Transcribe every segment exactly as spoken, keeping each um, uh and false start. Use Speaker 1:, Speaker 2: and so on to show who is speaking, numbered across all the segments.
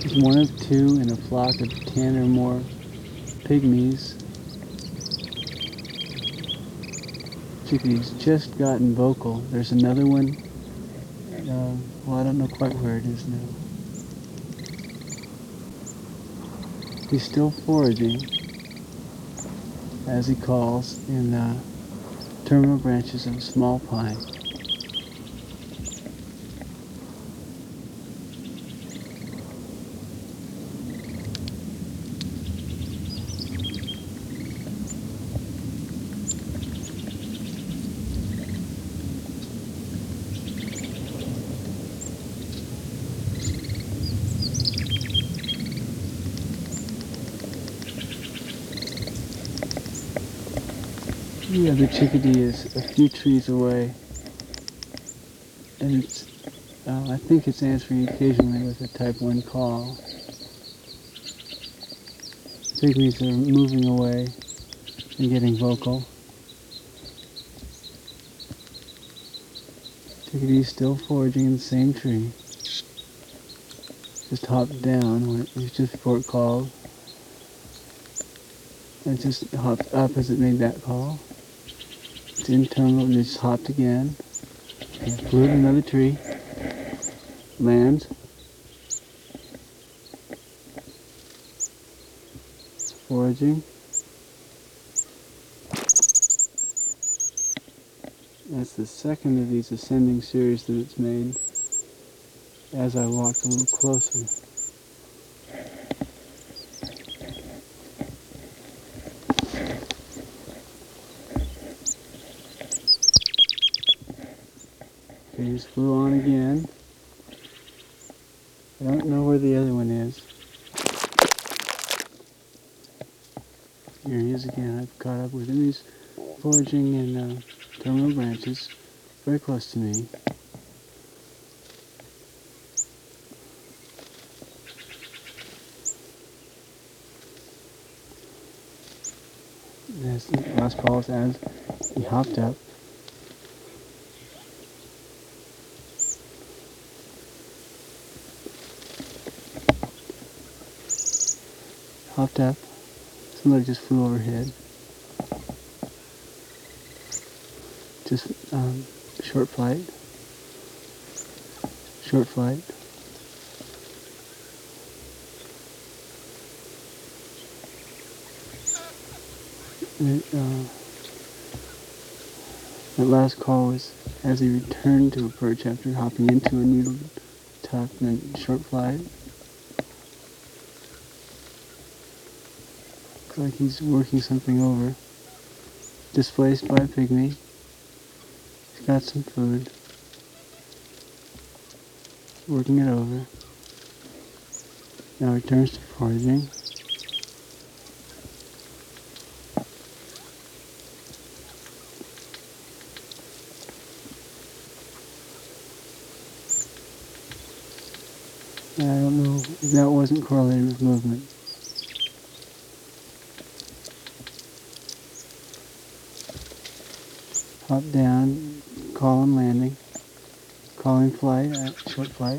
Speaker 1: is one of two in a flock of ten or more pygmies. Chickadee's just gotten vocal. There's another one. Uh, well, I don't know quite where it is now. He's still foraging, as he calls, in uh, terminal branches of a small pine. The other chickadee is a few trees away, and it's, uh, I think it's answering occasionally with a type one call. Pygmies are moving away and getting vocal. Chickadee's still foraging in the same tree. Just hopped down when it was just before it called. And it just hopped up as it made that call. It's in terminal and it just hopped again. And flew to another tree. Lands. It's foraging. That's the second of these ascending series that it's made as I walked a little closer. Okay, just flew on again. I don't know where the other one is. Here he is again. I've caught up with him. He's foraging in uh, terminal branches, very close to me. This last call is as he hopped up. Hopped up. Somebody just flew overhead. Just um, short flight. Short flight. It, uh, that last call was as he returned to a perch after hopping into a needle tuft and a short flight. Looks like he's working something over. Displaced by a pygmy. He's got some food. Working it over. Now returns to foraging. I don't know if that wasn't correlated with movement. Hop down, call and landing, calling flight, uh, short flight.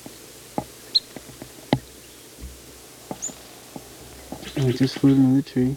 Speaker 1: And I just flew to another tree.